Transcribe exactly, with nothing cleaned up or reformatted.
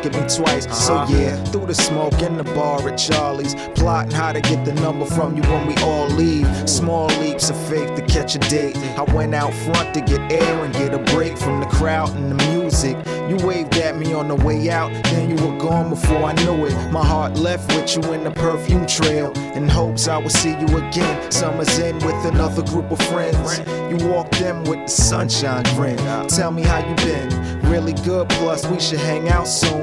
look at me twice. So yeah, through the smoke in the bar at Charlie's, plotting how to get the number from you when we all leave. Small leaps of faith to catch a date. I went out front to get air and get a break from the crowd and the music. You waved at me on the way out, then you were gone before I knew it. My heart left with you in the perfume trail, in hopes I would see you again. Summer's in with another group of friends. You walked in with the sunshine grin. Tell me how you been. Really good, plus we should hang out soon.